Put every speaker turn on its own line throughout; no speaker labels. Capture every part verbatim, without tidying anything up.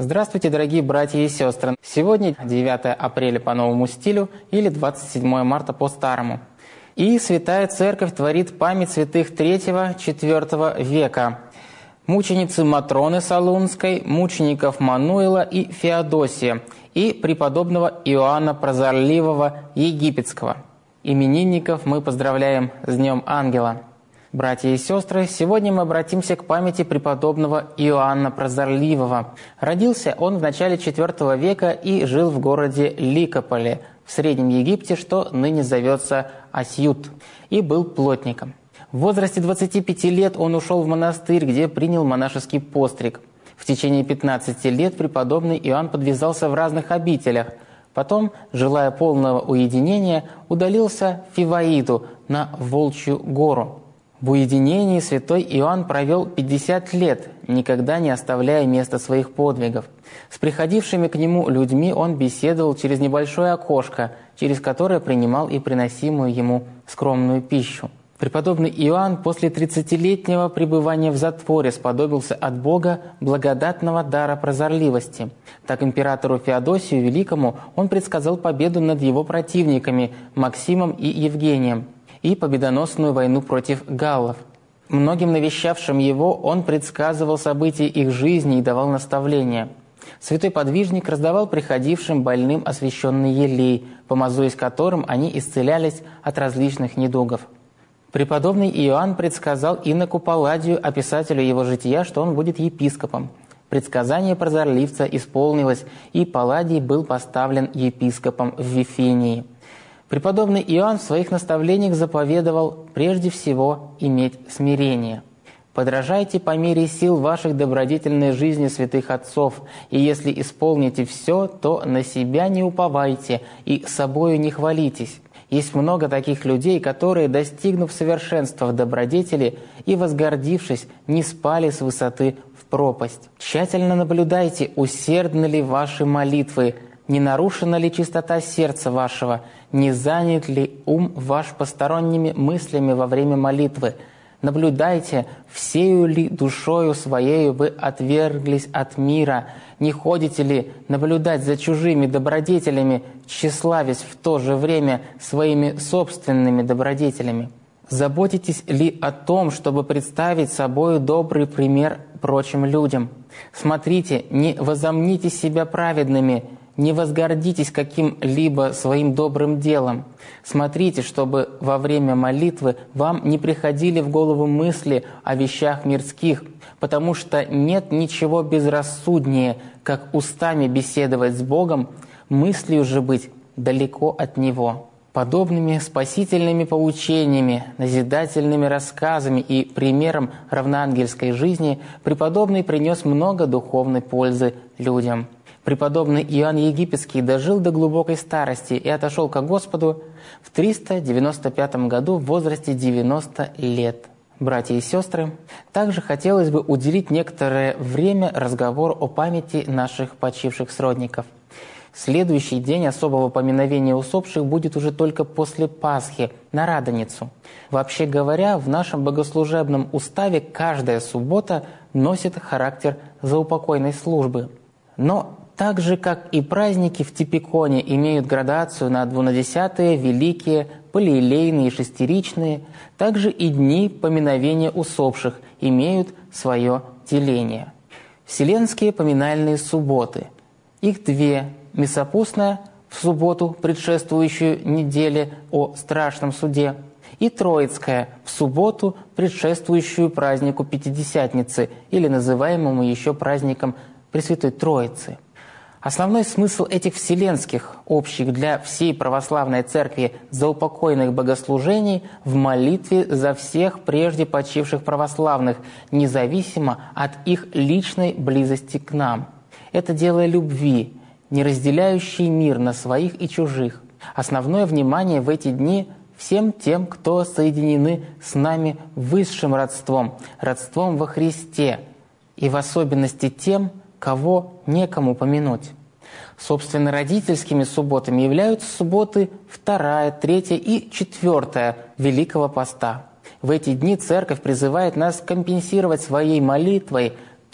Здравствуйте, дорогие братья и сестры! Сегодня девятое апреля по новому стилю или двадцать седьмое марта по старому. И Святая Церковь творит память святых третьего-четвёртого века. Мученицы Матроны Солунской, мучеников Мануила и Феодосия и преподобного Иоанна Прозорливого Египетского. Именинников мы поздравляем с Днем Ангела. Братья и сестры, сегодня мы обратимся к памяти преподобного Иоанна Прозорливого. Родился он в начале четвёртого века и жил в городе Ликополе в Среднем Египте, что ныне зовется Асьют, и был плотником. В возрасте двадцати пяти лет он ушел в монастырь, где принял монашеский постриг. В течение пятнадцати лет преподобный Иоанн подвязался в разных обителях. Потом, желая полного уединения, удалился в Фиваиду на Волчью гору. В уединении святой Иоанн провел пятьдесят лет, никогда не оставляя места своих подвигов. С приходившими к нему людьми он беседовал через небольшое окошко, через которое принимал и приносимую ему скромную пищу. Преподобный Иоанн после тридцатилетнего пребывания в затворе сподобился от Бога благодатного дара прозорливости. Так императору Феодосию Великому он предсказал победу над его противниками Максимом и Евгением и победоносную войну против галлов. Многим навещавшим его он предсказывал события их жизни и давал наставления. Святой подвижник раздавал приходившим больным освященный елей, помазуясь которым они исцелялись от различных недугов. Преподобный Иоанн предсказал иноку Палладию, описателю его жития, что он будет епископом. Предсказание прозорливца исполнилось, и Палладий был поставлен епископом в Вифении. Преподобный Иоанн в своих наставлениях заповедовал прежде всего иметь смирение. «Подражайте по мере сил ваших добродетельной жизни святых отцов, и если исполните все, то на себя не уповайте и собою не хвалитесь». Есть много таких людей, которые, достигнув совершенства в добродетели и возгордившись, не спали с высоты в пропасть. Тщательно наблюдайте, усердны ли ваши молитвы, не нарушена ли чистота сердца вашего, не занят ли ум ваш посторонними мыслями во время молитвы. Наблюдайте, всею ли душою своею вы отверглись от мира, не ходите ли наблюдать за чужими добродетелями, тщеславясь в то же время своими собственными добродетелями. Заботитесь ли о том, чтобы представить собою добрый пример прочим людям? Смотрите, не возомните себя праведными, не возгордитесь каким-либо своим добрым делом. Смотрите, чтобы во время молитвы вам не приходили в голову мысли о вещах мирских, потому что нет ничего безрассуднее, как устами беседовать с Богом, мыслью же быть далеко от Него. Подобными спасительными поучениями, назидательными рассказами и примером равноангельской жизни преподобный принес много духовной пользы людям. Преподобный Иоанн Египетский дожил до глубокой старости и отошел ко Господу в триста девяносто пятом году в возрасте девяноста лет. Братья и сестры, также хотелось бы уделить некоторое время разговору о памяти наших почивших сродников. Следующий день особого поминовения усопших будет уже только после Пасхи, на Радоницу. Вообще говоря, в нашем богослужебном уставе каждая суббота носит характер заупокойной службы. Но так же, как и праздники в Типиконе имеют градацию на двунадесятые, великие, полиелейные и шестеричные, также и дни поминовения усопших имеют свое деление. Вселенские поминальные субботы. Их две. Мясопустная в субботу, предшествующую неделе о страшном суде, и Троицкая в субботу, предшествующую празднику Пятидесятницы или называемому еще праздником Пресвятой Троицы. Основной смысл этих вселенских, общих для всей православной церкви заупокойных богослужений в молитве за всех прежде почивших православных, независимо от их личной близости к нам. Это дело любви, не разделяющей мир на своих и чужих. Основное внимание в эти дни всем тем, кто соединены с нами высшим родством, родством во Христе, и в особенности тем, кого некому помянуть. Собственно, родительскими субботами являются субботы вторая, третья и четвертая Великого Поста. В эти дни Церковь призывает нас компенсировать своей молитвой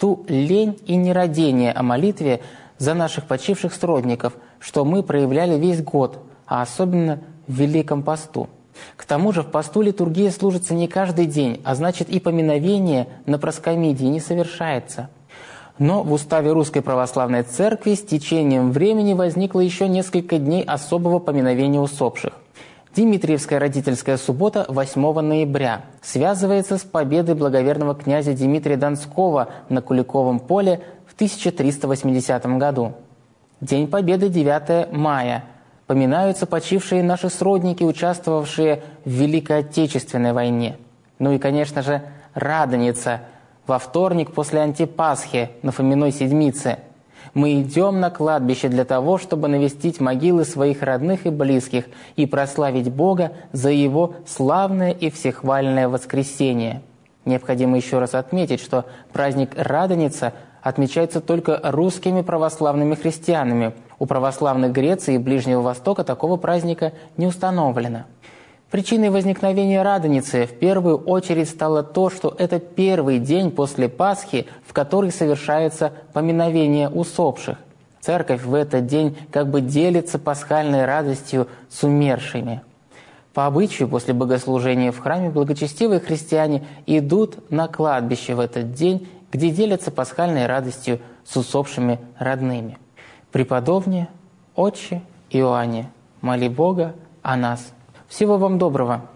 ту лень и нерадение о молитве за наших почивших сродников, что мы проявляли весь год, а особенно в Великом посту. К тому же в посту литургия служится не каждый день, а значит и поминовение на проскомидии не совершается. Но в уставе Русской Православной Церкви с течением времени возникло еще несколько дней особого поминовения усопших. Димитриевская родительская суббота восьмого ноября связывается с победой благоверного князя Дмитрия Донского на Куликовом поле в тысяча триста восьмидесятом году. День Победы девятого мая. Поминаются почившие наши сродники, участвовавшие в Великой Отечественной войне. Ну и, конечно же, Радоница во вторник после Антипасхи на Фоминой Седмице. Мы идем на кладбище для того, чтобы навестить могилы своих родных и близких и прославить Бога за Его славное и всехвальное воскресение. Необходимо еще раз отметить, что праздник Радоница отмечается только русскими православными христианами. У православных Греции и Ближнего Востока такого праздника не установлено. Причиной возникновения Радоницы в первую очередь стало то, что это первый день после Пасхи, в который совершается поминовение усопших. Церковь в этот день как бы делится пасхальной радостью с умершими. По обычаю, после богослужения в храме благочестивые христиане идут на кладбище в этот день, где делятся пасхальной радостью с усопшими родными. Преподобнее, Отче Иоанне, моли Бога о нас. Всего вам доброго!